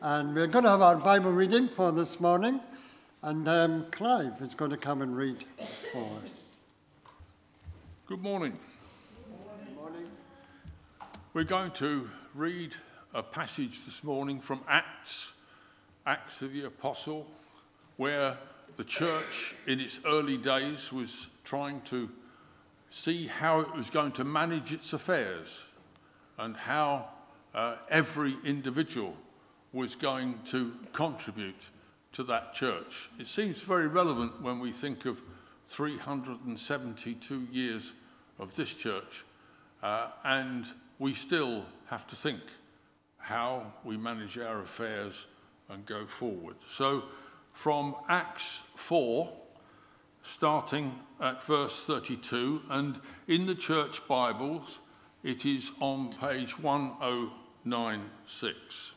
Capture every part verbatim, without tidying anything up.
And we're going to have our Bible reading for this morning, and um, Clive is going to come and read for us. Good morning. Good morning. We're going to read a passage this morning from Acts, Acts of the Apostle, where the church in its early days was trying to see how it was going to manage its affairs and how uh, every individual was going to contribute to that church. It seems very relevant when we think of three hundred seventy-two years of this church, uh, and we still have to think how we manage our affairs and go forward. So from Acts four, starting at verse thirty-two, and in the church Bibles, it is on page one oh nine six.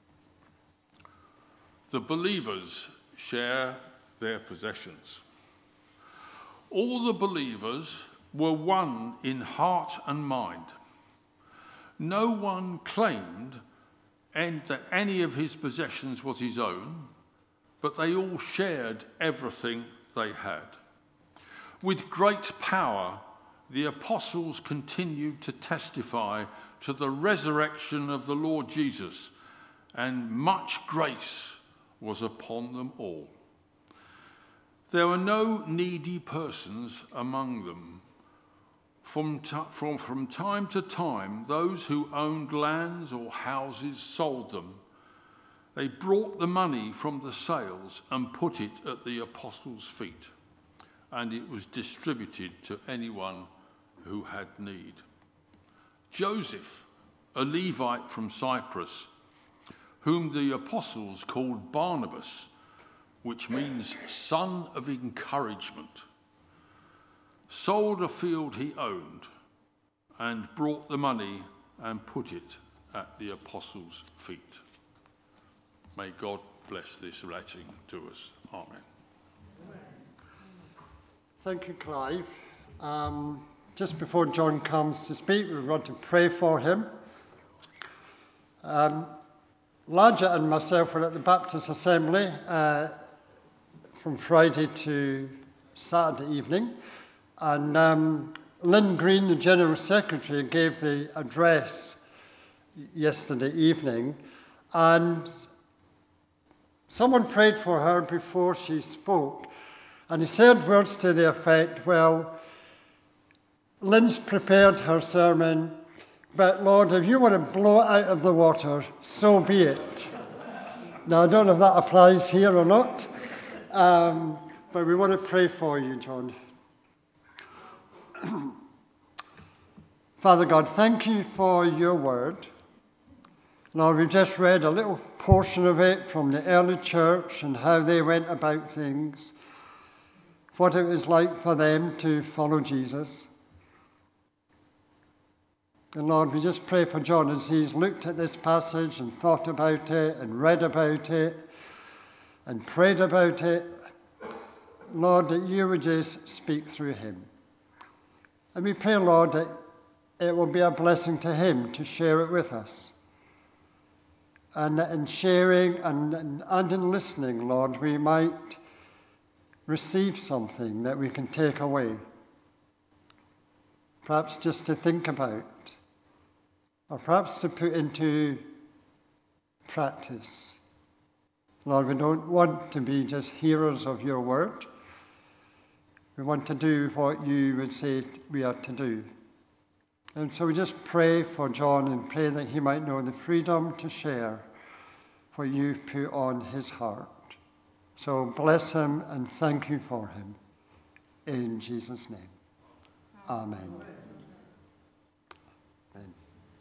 The believers share their possessions. All the believers were one in heart and mind. No one claimed that any of his possessions was his own, but they all shared everything they had. With great power, the apostles continued to testify to the resurrection of the Lord Jesus, and much grace was upon them all. There were no needy persons among them. From, t- from, from time to time, those who owned lands or houses sold them. They brought the money from the sales and put it at the apostles' feet, and it was distributed to anyone who had need. Joseph, a Levite from Cyprus, whom the apostles called Barnabas, which means son of encouragement, sold a field he owned and brought the money and put it at the apostles' feet. May God bless this writing to us. Amen. Thank you, Clive. Um, just before John comes to speak, we want to pray for him. Um, Ladja and myself were at the Baptist Assembly uh, from Friday to Saturday evening, and um, Lynn Green, the General Secretary, gave the address yesterday evening, and someone prayed for her before she spoke, and he said words to the effect, well, Lynn's prepared her sermon, but Lord, if you want to blow it out of the water, so be it. Now, I don't know if that applies here or not, um, but we want to pray for you, John. Father God, thank you for your word. Lord, we just read a little portion of it from the early church and how they went about things, what it was like for them to follow Jesus. And Lord, we just pray for John as he's looked at this passage and thought about it and read about it and prayed about it. Lord, that you would just speak through him. And we pray, Lord, that it will be a blessing to him to share it with us. And that in sharing and, and, and in listening, Lord, we might receive something that we can take away. Perhaps just to think about, or perhaps to put into practice. Lord, we don't want to be just hearers of your word. We want to do what you would say we are to do. And so we just pray for John and pray that he might know the freedom to share what you put on his heart. So bless him and thank you for him. In Jesus' name. Amen. Amen.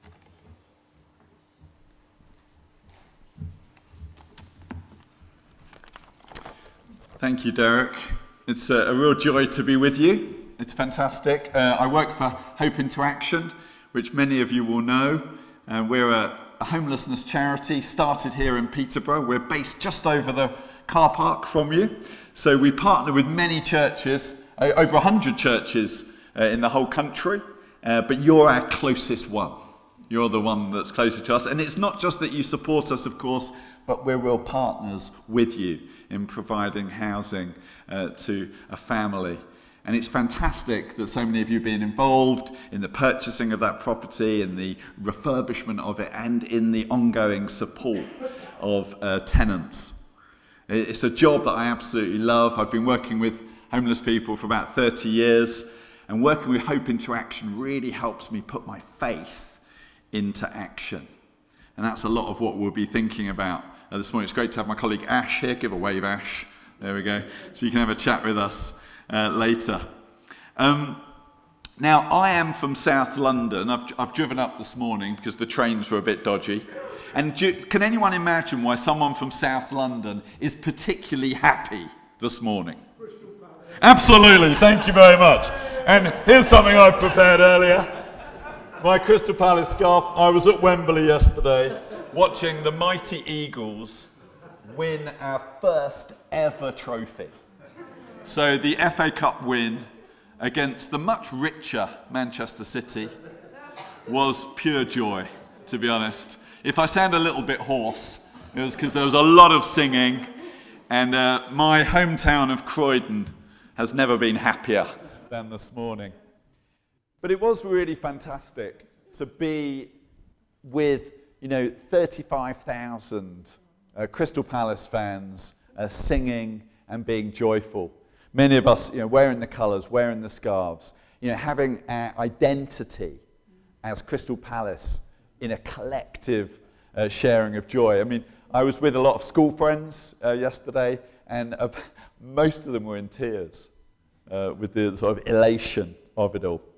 Thank you, Derek. It's a, a real joy to be with you. It's fantastic. Uh, I work for Hope into Action, which many of you will know. Uh, we're a, a homelessness charity started here in Peterborough. We're based just over the car park from you. So we partner with many churches, uh, over one hundred churches uh, in the whole country, uh, but you're our closest one. You're the one that's closer to us. And it's not just that you support us, of course, but we're real partners with you in providing housing uh, to a family. And it's fantastic that so many of you have been involved in the purchasing of that property, in the refurbishment of it, and in the ongoing support of uh, tenants. It's a job that I absolutely love. I've been working with homeless people for about thirty years, and working with Hope into Action really helps me put my faith into action. And that's a lot of what we'll be thinking about uh, this morning. It's great to have my colleague Ash here. Give a wave, Ash. There we go. So you can have a chat with us Uh, later. Um, now, I am from South London. I've, I've driven up this morning because the trains were a bit dodgy. And do, can anyone imagine why someone from South London is particularly happy this morning? Absolutely, thank you very much. And here's something I've prepared earlier. My Crystal Palace scarf. I was at Wembley yesterday watching the mighty Eagles win our first ever trophy. So the F A Cup win against the much richer Manchester City was pure joy, to be honest. If I sound a little bit hoarse, it was because there was a lot of singing, and uh, my hometown of Croydon has never been happier than this morning. But it was really fantastic to be with, you know, thirty-five thousand uh, Crystal Palace fans uh, singing and being joyful. Many of us, you know, wearing the colours, wearing the scarves, you know, having our identity as Crystal Palace in a collective uh, sharing of joy. I mean, I was with a lot of school friends uh, yesterday, and uh, most of them were in tears uh, with the sort of elation of it all.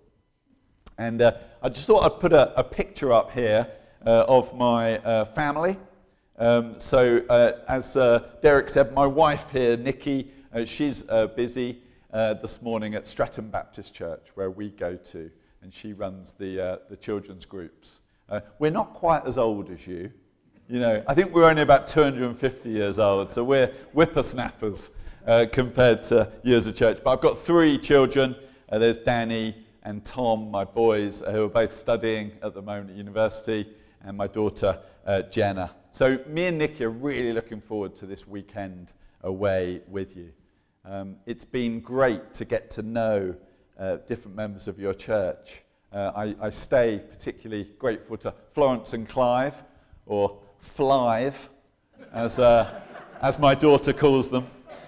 And uh, I just thought I'd put a, a picture up here uh, of my uh, family. Um, so, uh, as uh, Derek said, my wife here, Nikki, Uh, she's uh, busy uh, this morning at Stratton Baptist Church, where we go to, and she runs the uh, the children's groups. Uh, we're not quite as old as you, you know. I think we're only about two hundred fifty years old, so we're whippersnappers uh, compared to years of church. But I've got three children. Uh, there's Danny and Tom, my boys, uh, who are both studying at the moment at university, and my daughter uh, Jenna. So me and Nikki are really looking forward to this weekend away with you. Um, it's been great to get to know uh, different members of your church. Uh, I, I stay particularly grateful to Florence and Clive, or Flive, as, uh, as my daughter calls them,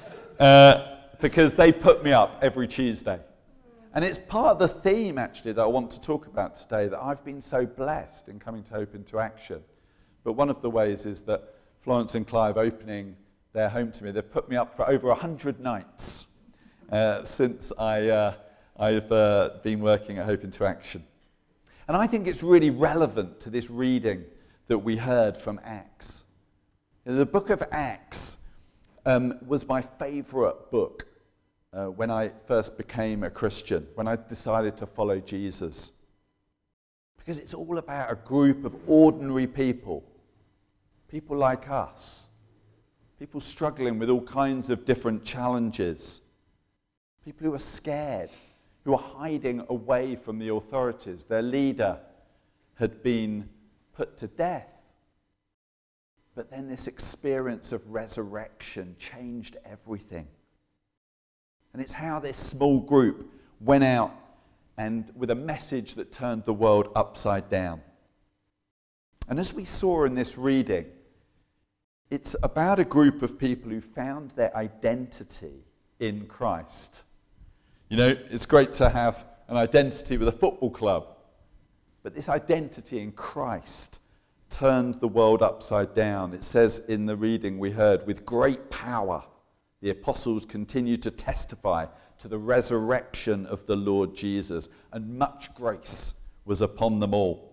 uh, because they put me up every Tuesday. And it's part of the theme, actually, that I want to talk about today, that I've been so blessed in coming to Hope into Action. But one of the ways is that Florence and Clive opening their home to me, they've put me up for over one hundred nights uh, since I, uh, I've uh, been working at Hope into Action. And I think it's really relevant to this reading that we heard from Acts. You know, the book of Acts um, was my favourite book uh, when I first became a Christian, when I decided to follow Jesus. Because it's all about a group of ordinary people, people like us. People struggling with all kinds of different challenges. People who are scared, who are hiding away from the authorities. Their leader had been put to death. But then this experience of resurrection changed everything. And it's how this small group went out and with a message that turned the world upside down. And as we saw in this reading, it's about a group of people who found their identity in Christ. You know, it's great to have an identity with a football club, but this identity in Christ turned the world upside down. It says in the reading we heard, with great power, the apostles continued to testify to the resurrection of the Lord Jesus, and much grace was upon them all.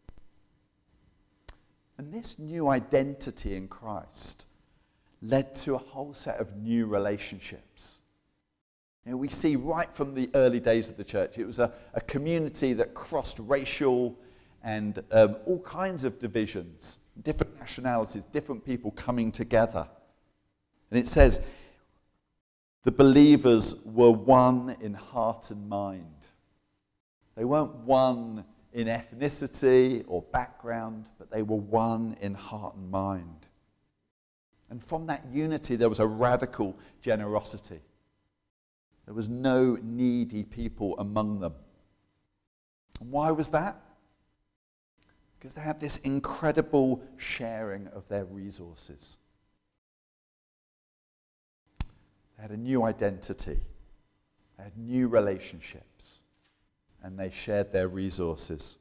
And this new identity in Christ led to a whole set of new relationships. You know, we see right from the early days of the church, it was a, a community that crossed racial and um, all kinds of divisions, different nationalities, different people coming together. And it says, the believers were one in heart and mind. They weren't one in ethnicity or background, but they were one in heart and mind. And from that unity, there was a radical generosity. There was no needy people among them. And why was that? Because they had this incredible sharing of their resources. They had a new identity. They had new relationships. And they shared their resources.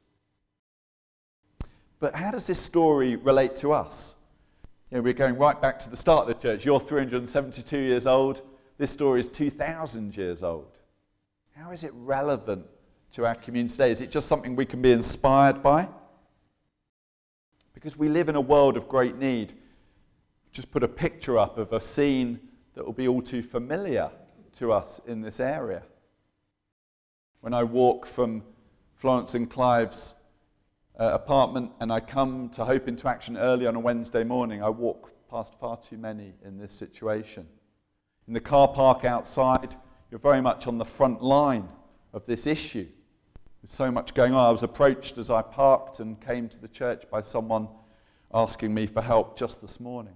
But how does this story relate to us? You know, we're going right back to the start of the church. You're three hundred seventy-two years old. This story is two thousand years old. How is it relevant to our community today? Is it just something we can be inspired by? Because we live in a world of great need. Just put a picture up of a scene that will be all too familiar to us in this area. When I walk from Florence and Clive's uh, apartment and I come to Hope into Action early on a Wednesday morning, I walk past far too many in this situation. In the car park outside, you're very much on the front line of this issue. There's so much going on. I was approached as I parked and came to the church by someone asking me for help just this morning.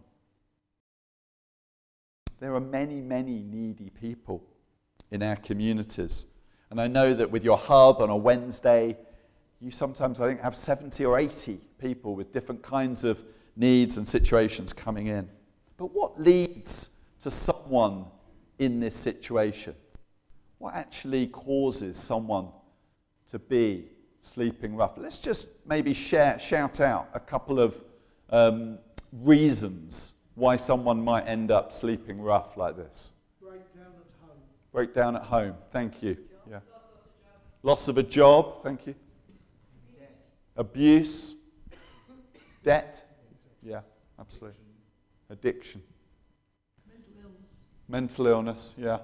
There are many, many needy people in our communities. And I know that with your hub on a Wednesday, you sometimes, I think, have seventy or eighty people with different kinds of needs and situations coming in. But what leads to someone in this situation? What actually causes someone to be sleeping rough? Let's just maybe share, shout out a couple of um, reasons why someone might end up sleeping rough like this. Breakdown at home. Breakdown at home, thank you. Yeah. Loss of a job, thank you. Yes. Abuse, debt, yeah, absolutely. Addiction. Mental illness. Mental illness, yeah.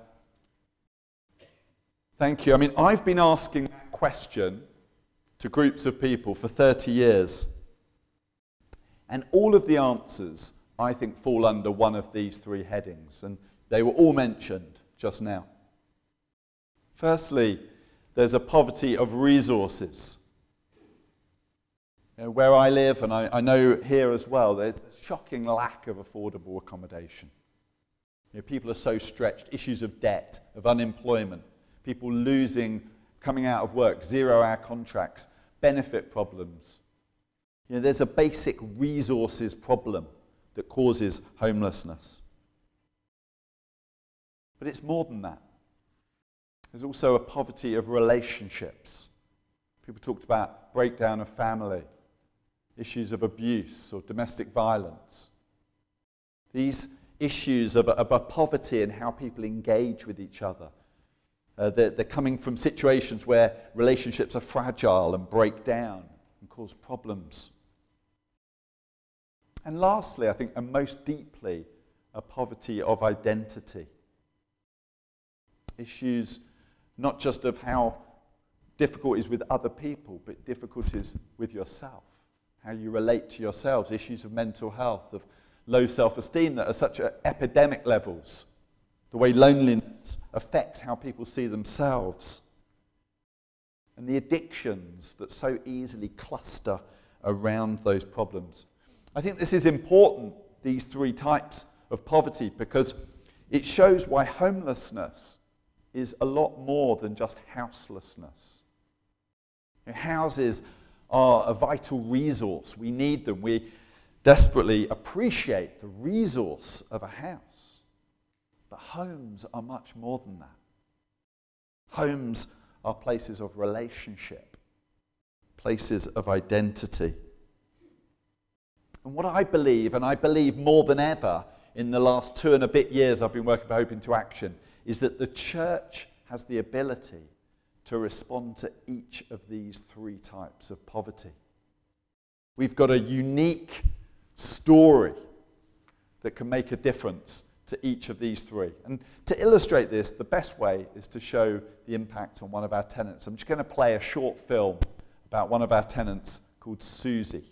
Thank you. I mean, I've been asking that question to groups of people for thirty years. And all of the answers, I think, fall under one of these three headings. And they were all mentioned just now. Firstly, there's a poverty of resources. You know, where I live, and I, I know here as well, there's a shocking lack of affordable accommodation. You know, people are so stretched. Issues of debt, of unemployment, people losing, coming out of work, zero-hour contracts, benefit problems. You know, there's a basic resources problem that causes homelessness. But it's more than that. There's also a poverty of relationships. People talked about breakdown of family, issues of abuse or domestic violence. These issues of, of a poverty in how people engage with each other. Uh, they're, they're coming from situations where relationships are fragile and break down and cause problems. And lastly, I think, and most deeply, a poverty of identity. Issues not just of how difficulties with other people, but difficulties with yourself, how you relate to yourselves, issues of mental health, of low self-esteem that are such at epidemic levels, the way loneliness affects how people see themselves, and the addictions that so easily cluster around those problems. I think this is important, these three types of poverty, because it shows why homelessness is a lot more than just houselessness. You know, houses are a vital resource. We need them. We desperately appreciate the resource of a house. But homes are much more than that. Homes are places of relationship, places of identity. And what I believe, and I believe more than ever in the last two and a bit years I've been working for Hope into Action, is that the church has the ability to respond to each of these three types of poverty. We've got a unique story that can make a difference to each of these three. And to illustrate this, the best way is to show the impact on one of our tenants. I'm just going to play a short film about one of our tenants called Susie.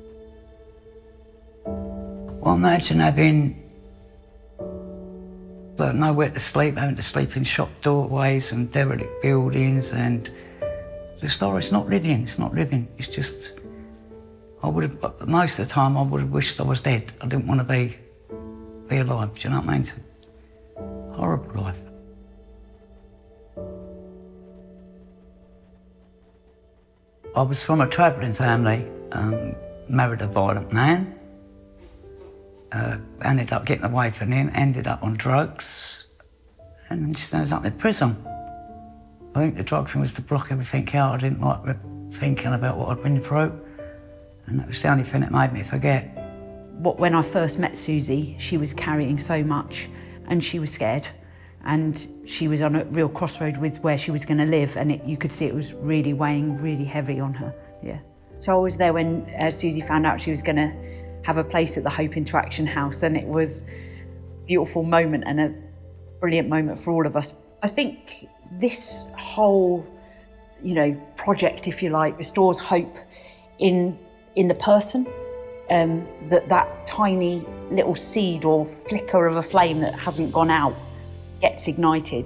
One night and I've been So nowhere to sleep, having to sleep in shop doorways and derelict buildings, and just, oh, it's not living, it's not living. It's just, I would have, most of the time I would have wished I was dead. I didn't want to be, be alive, do you know what I mean? Horrible life. I was from a travelling family, um, married a violent man, uh, ended up getting away from him, ended up on drugs, and just ended up in prison. I think the drug thing was to block everything out. I didn't like thinking about what I'd been through, and that was the only thing that made me forget. When I first met Susie, she was carrying so much and she was scared. And she was on a real crossroad with where she was going to live, and it, you could see it was really weighing really heavy on her, yeah. So I was there when uh, Susie found out she was going to have a place at the Hope Interaction House, and it was a beautiful moment and a brilliant moment for all of us. I think this whole, you know, project, if you like, restores hope in, in the person, um, that that tiny little seed or flicker of a flame that hasn't gone out gets ignited.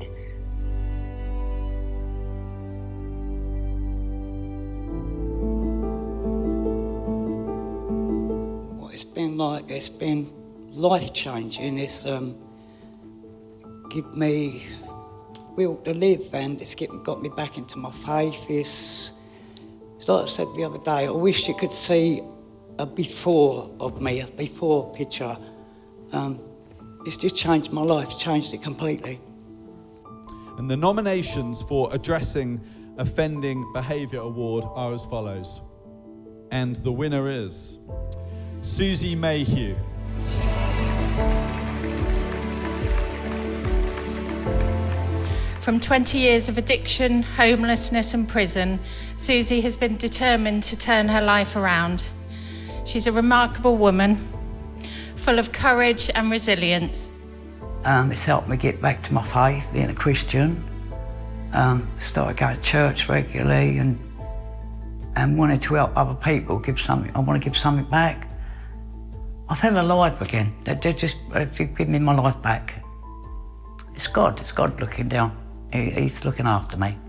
What it's been like, it's been life-changing. It's um, give me will to live, and it's get, got me back into my faith. It's, it's like I said the other day, I wish you could see a before of me, a before picture. Um, It's just changed my life, changed it completely. And the nominations for Addressing Offending Behaviour Award are as follows. And the winner is Susie Mayhew. From twenty years of addiction, homelessness and prison, Susie has been determined to turn her life around. She's a remarkable woman, full of courage and resilience. Um, it's helped me get back to my faith, being a Christian. Um, started going to church regularly and and wanted to help other people, give something. I want to give something back. I feel alive again. They, they just they give me my life back. It's God, it's God looking down. He, he's looking after me.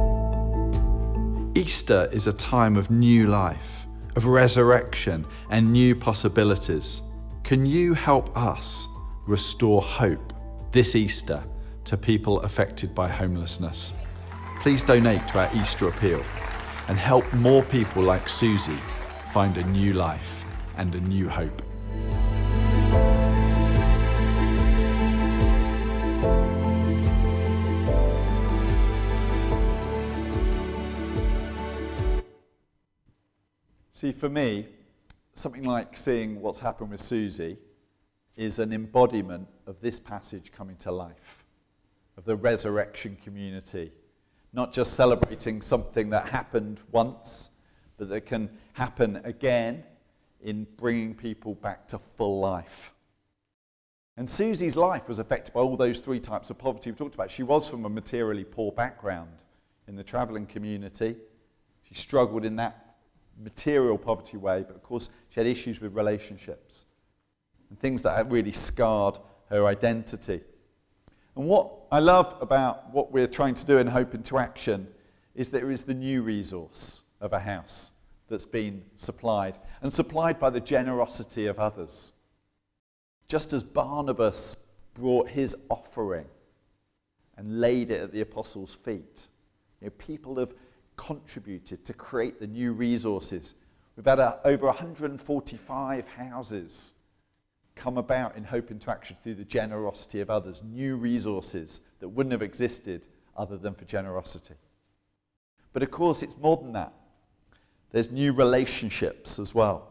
Easter is a time of new life, of resurrection and new possibilities. Can you help us restore hope this Easter to people affected by homelessness? Please donate to our Easter appeal and help more people like Susie find a new life and a new hope. See, for me, something like seeing what's happened with Susie is an embodiment of this passage coming to life, of the resurrection community. Not just celebrating something that happened once, but that can happen again in bringing people back to full life. And Susie's life was affected by all those three types of poverty we talked about. She was from a materially poor background in the travelling community. She struggled in that material poverty way, but of course she had issues with relationships and things that had really scarred her identity. And what I love about what we're trying to do in Hope into Action is that there is the new resource of a house that's been supplied, and supplied by the generosity of others. Just as Barnabas brought his offering and laid it at the apostles' feet, you know, people have contributed to create the new resources. We've had a, over one hundred forty-five houses come about in Hope into Action through the generosity of others, new resources that wouldn't have existed other than for generosity. But of course it's more than that. There's new relationships as well.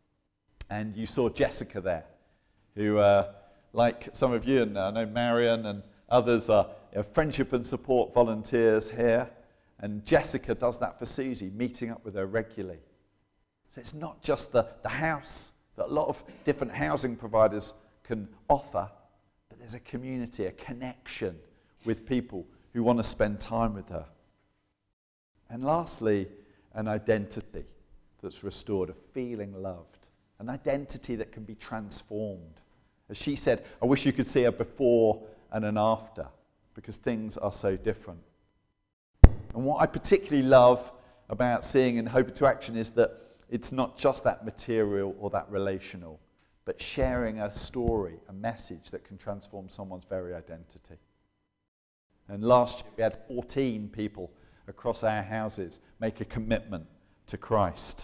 And you saw Jessica there, who uh, like some of you, and I know Marion and others are you know, friendship and support volunteers here. And Jessica does that for Susie, meeting up with her regularly. So it's not just the, the house that a lot of different housing providers can offer, but there's a community, a connection with people who want to spend time with her. And lastly, an identity that's restored, a feeling loved, an identity that can be transformed. As she said, I wish you could see her before and an after, because things are so different. And what I particularly love about seeing in Hope Into Action is that it's not just that material or that relational, but sharing a story, a message that can transform someone's very identity. And last year we had fourteen people across our houses make a commitment to Christ.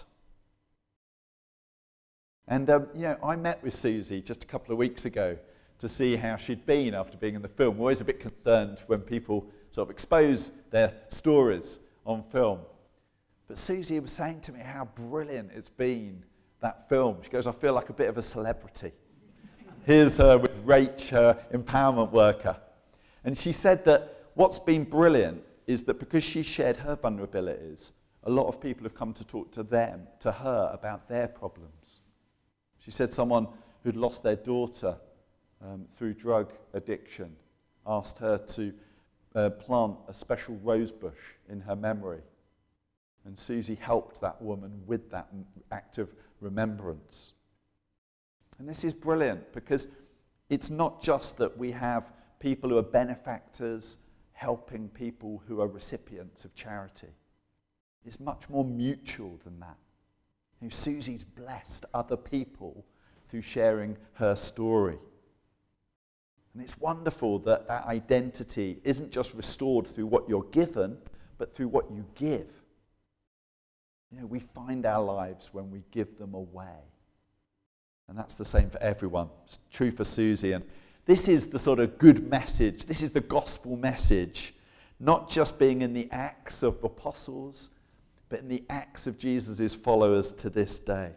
And, um, you know, I met with Susie just a couple of weeks ago to see how she'd been after being in the film. We're always a bit concerned when people sort of expose their stories on film. But Susie was saying to me how brilliant it's been, that film. She goes, I feel like a bit of a celebrity. Here's her with Rach, her empowerment worker. And she said that what's been brilliant is that because she shared her vulnerabilities, a lot of people have come to talk to them, to her, about their problems. She said someone who'd lost their daughter um, through drug addiction asked her to uh, plant a special rose bush in her memory. And Susie helped that woman with that act of remembrance. And this is brilliant because it's not just that we have people who are benefactors helping people who are recipients of charity. It's much more mutual than that. You know, Susie's blessed other people through sharing her story. And it's wonderful that that identity isn't just restored through what you're given, but through what you give. You know, we find our lives when we give them away. And that's the same for everyone. It's true for Susie. And this is the sort of good message. This is the gospel message. Not just being in the Acts of apostles, but in the Acts of Jesus' followers to this day.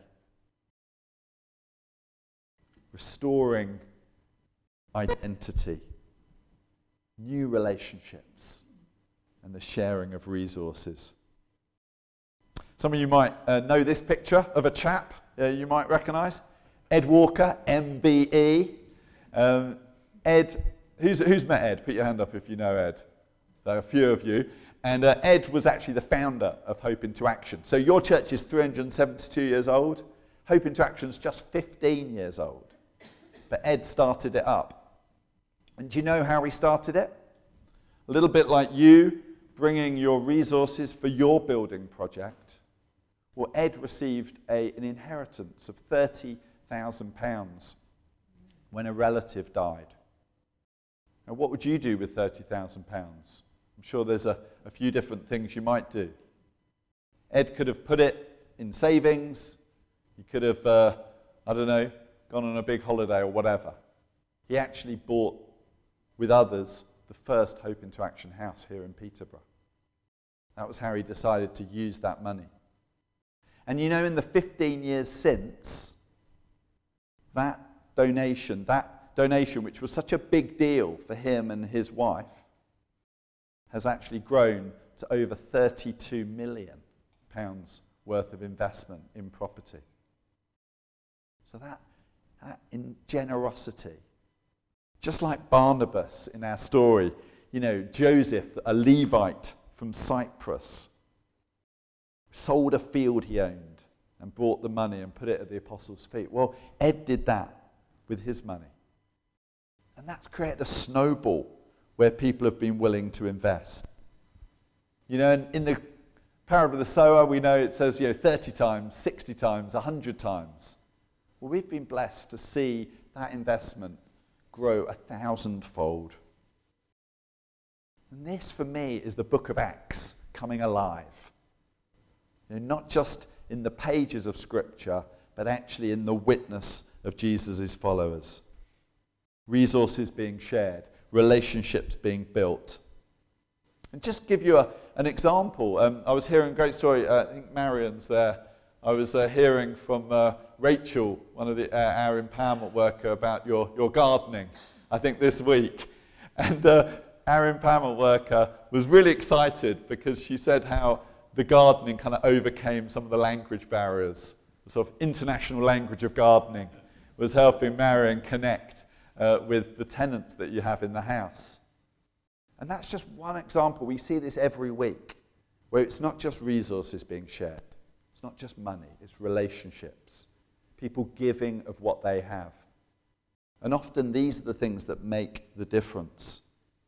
Restoring identity, new relationships, and the sharing of resources. Some of you might uh, know this picture of a chap uh, you might recognise. Ed Walker, M B E. Um, Ed, who's, who's met Ed? Put your hand up if you know Ed. There are a few of you. And uh, Ed was actually the founder of Hope Into Action. So your church is three hundred seventy-two years old. Hope Into Action is just fifteen years old. But Ed started it up. And do you know how he started it? A little bit like you bringing your resources for your building project. Well, Ed received a, an inheritance of thirty thousand pounds when a relative died. Now, what would you do with thirty thousand pounds? I'm sure there's a, a few different things you might do. Ed could have put it in savings. He could have, uh, I don't know, gone on a big holiday or whatever. He actually bought, with others, the first Hope Into Action house here in Peterborough. That was how he decided to use that money. And you know, in the fifteen years since, that donation, that donation, which was such a big deal for him and his wife, has actually grown to over thirty-two million pounds worth of investment in property. So that, that in generosity, just like Barnabas in our story, you know, Joseph, a Levite from Cyprus, sold a field he owned and brought the money and put it at the apostles' feet. Well, Ed did that with his money. And that's created a snowball where people have been willing to invest. You know, in, in the parable of the sower, we know it says, you know, thirty times, sixty times, one hundred times. Well, we've been blessed to see that investment grow a thousandfold. And this, for me, is the book of Acts coming alive. You know, not just in the pages of Scripture, but actually in the witness of Jesus' followers. Resources being shared, relationships being built. And just give you a, an example, um, I was hearing a great story, uh, I think Marion's there. I was uh, hearing from uh, Rachel, one of the, uh, our empowerment worker, about your, your gardening, I think this week. And uh, our empowerment worker was really excited because she said how the gardening kind of overcame some of the language barriers. The sort of international language of gardening was helping Marion connect uh, with the tenants that you have in the house. And that's just one example. We see this every week, where it's not just resources being shared. It's not just money. It's relationships. People giving of what they have. And often these are the things that make the difference.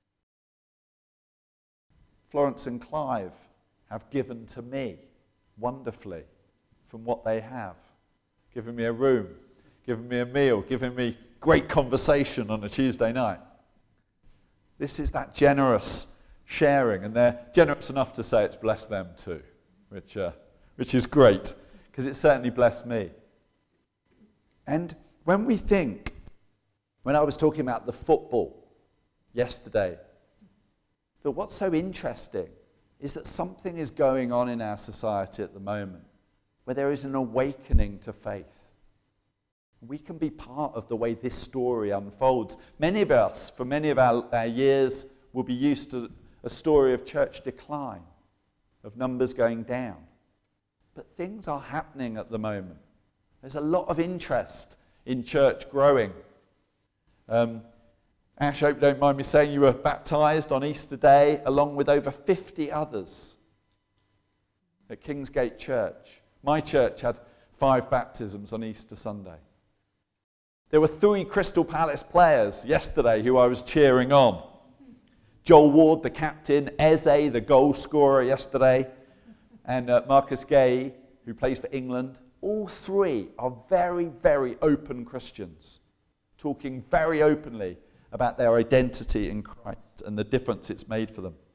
Florence and Clive have given to me wonderfully from what they have. Given me a room, given me a meal, given me great conversation on a Tuesday night. This is that generous sharing, and they're generous enough to say it's blessed them too, which, uh, which is great, because it certainly blessed me. And when we think, when I was talking about the football yesterday, that what's so interesting is that something is going on in our society at the moment where there is an awakening to faith. We can be part of the way this story unfolds. Many of us, for many of our, our years, will be used to a story of church decline, of numbers going down. But things are happening at the moment. There's a lot of interest in church growing. Um, Ash, I hope you don't mind me saying you were baptised on Easter Day along with over fifty others at Kingsgate Church. My church had five baptisms on Easter Sunday. There were three Crystal Palace players yesterday who I was cheering on. Joel Ward, the captain, Eze, the goal scorer yesterday, and uh, Marcus Gay, who plays for England. All three are very, very open Christians, talking very openly about their identity in Christ and the difference it's made for them.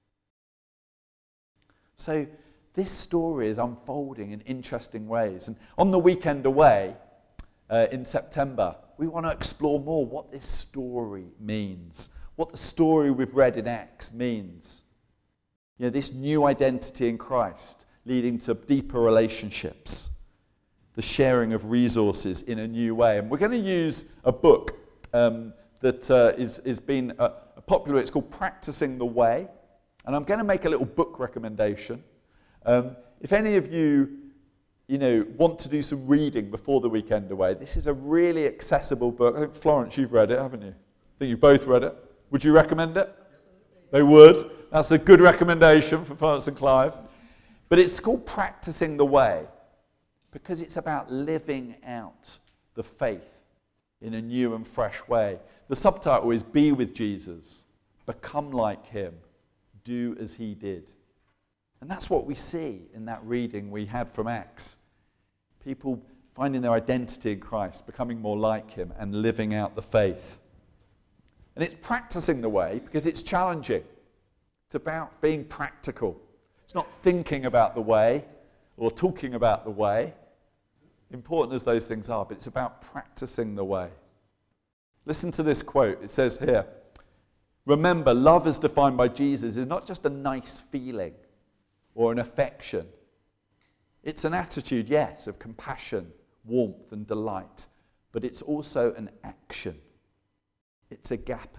So this story is unfolding in interesting ways. And on the weekend away, uh, in September, we want to explore more what this story means, what the story we've read in Acts means. You know, this new identity in Christ leading to deeper relationships, the sharing of resources in a new way. And we're going to use a book um, that uh, is, is been uh, popular. It's called Practicing the Way. And I'm going to make a little book recommendation. Um, if any of you, you know, want to do some reading before the weekend away, this is a really accessible book. I think, Florence, you've read it, haven't you? I think you've both read it. Would you recommend it? They would. That's a good recommendation for Florence and Clive. But it's called Practicing the Way because it's about living out the faith in a new and fresh way. The subtitle is Be with Jesus, Become like Him, Do as He did. And that's what we see in that reading we had from Acts. People finding their identity in Christ, becoming more like Him, and living out the faith. And it's practicing the way because it's challenging. It's about being practical. It's not thinking about the way or talking about the way, important as those things are, but it's about practicing the way. Listen to this quote. It says here, remember, love as defined by Jesus is not just a nice feeling or an affection. It's an attitude, yes, of compassion, warmth, and delight, but it's also an action. It's agape.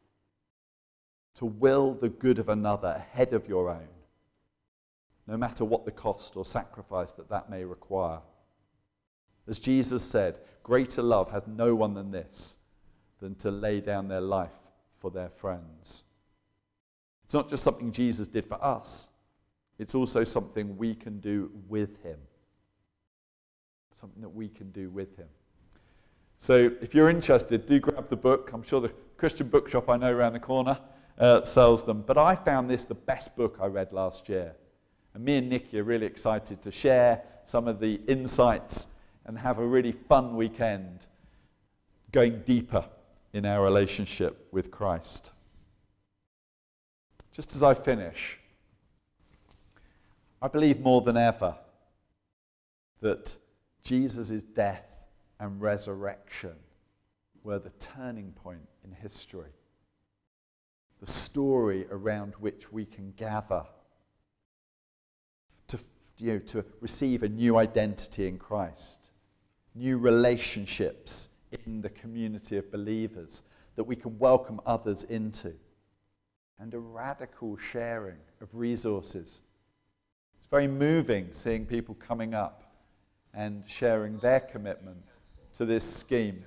To will the good of another ahead of your own, no matter what the cost or sacrifice that that may require. As Jesus said, greater love has no one than this, than to lay down their life for their friends. It's not just something Jesus did for us, it's also something we can do with Him. Something that we can do with Him. So if you're interested, do grab the book. I'm sure the Christian bookshop I know around the corner uh, sells them. But I found this the best book I read last year. And me and Nikki are really excited to share some of the insights and have a really fun weekend going deeper in our relationship with Christ. Just as I finish, I believe more than ever that Jesus' death and resurrection were the turning point in history, the story around which we can gather to, you know, to receive a new identity in Christ, new relationships in the community of believers that we can welcome others into, and a radical sharing of resources. It's very moving seeing people coming up and sharing their commitment to this scheme.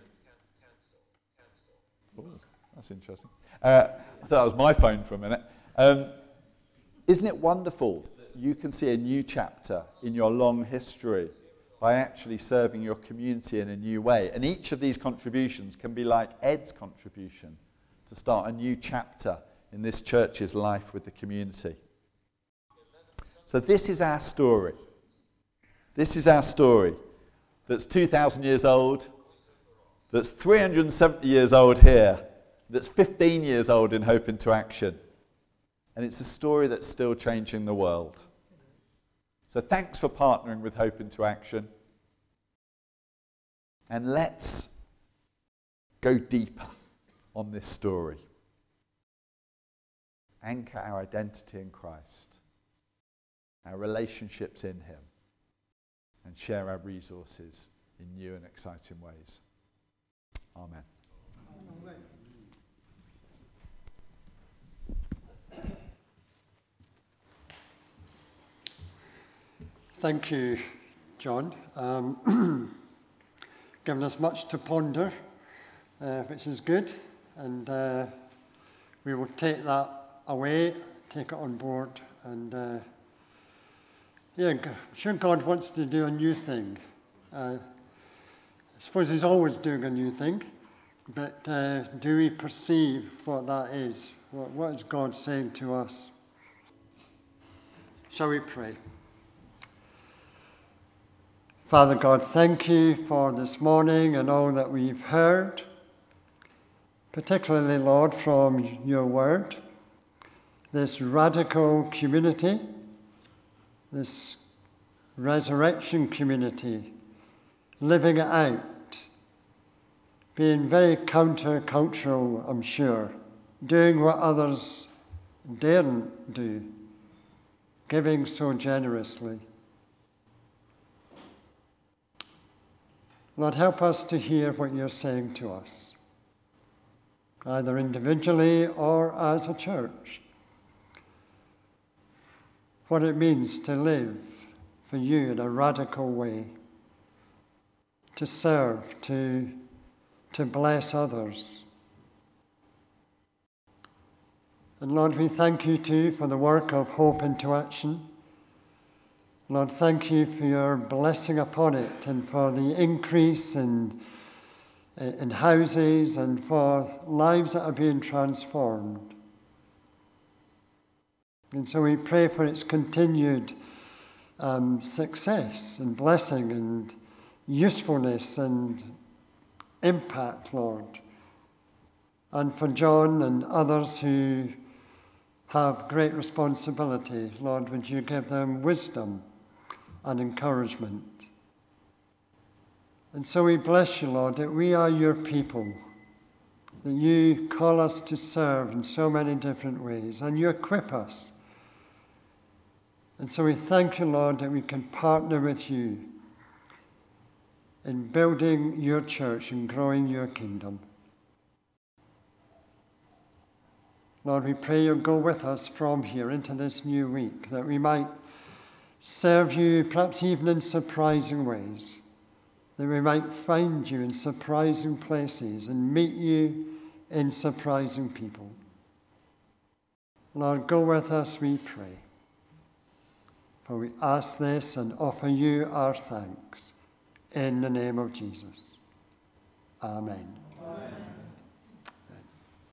Ooh, that's interesting. Uh, I thought that was my phone for a minute. Um, isn't it wonderful that you can see a new chapter in your long history by actually serving your community in a new way. And each of these contributions can be like Ed's contribution to start a new chapter in this church's life with the community. So this is our story. This is our story that's two thousand years old, that's three hundred seventy years old here, that's fifteen years old in Hope into Action. And it's a story that's still changing the world. So thanks for partnering with Hope into Action. And let's go deeper on this story. Anchor our identity in Christ, our relationships in Him, and share our resources in new and exciting ways. Amen. Thank you, John. Um, given us much to ponder, uh, which is good, and uh, we will take that away, take it on board, and uh, yeah, I'm sure God wants to do a new thing. Uh, I suppose He's always doing a new thing, but uh, do we perceive what that is? What, what is God saying to us? Shall we pray? Father God, thank you for this morning and all that we've heard, particularly, Lord, from your word, this radical community, this resurrection community, living it out, being very counter-cultural, I'm sure, doing what others daren't do, giving so generously. Lord, help us to hear what you're saying to us, either individually or as a church. What it means to live for you in a radical way, to serve, to, to bless others. And Lord, we thank you too for the work of Hope into Action. Lord, thank you for your blessing upon it and for the increase in, in houses and for lives that are being transformed. And so we pray for its continued um, success and blessing and usefulness and impact, Lord. And for John and others who have great responsibility, Lord, would you give them wisdom and encouragement. And so we bless you, Lord, that we are your people, that you call us to serve in so many different ways, and you equip us. And so we thank you, Lord, that we can partner with you in building your church and growing your kingdom. Lord, we pray you'll go with us from here into this new week, that we might serve you perhaps even in surprising ways, that we might find you in surprising places and meet you in surprising people. Lord, go with us, we pray. For we ask this and offer you our thanks in the name of Jesus. Amen. Amen.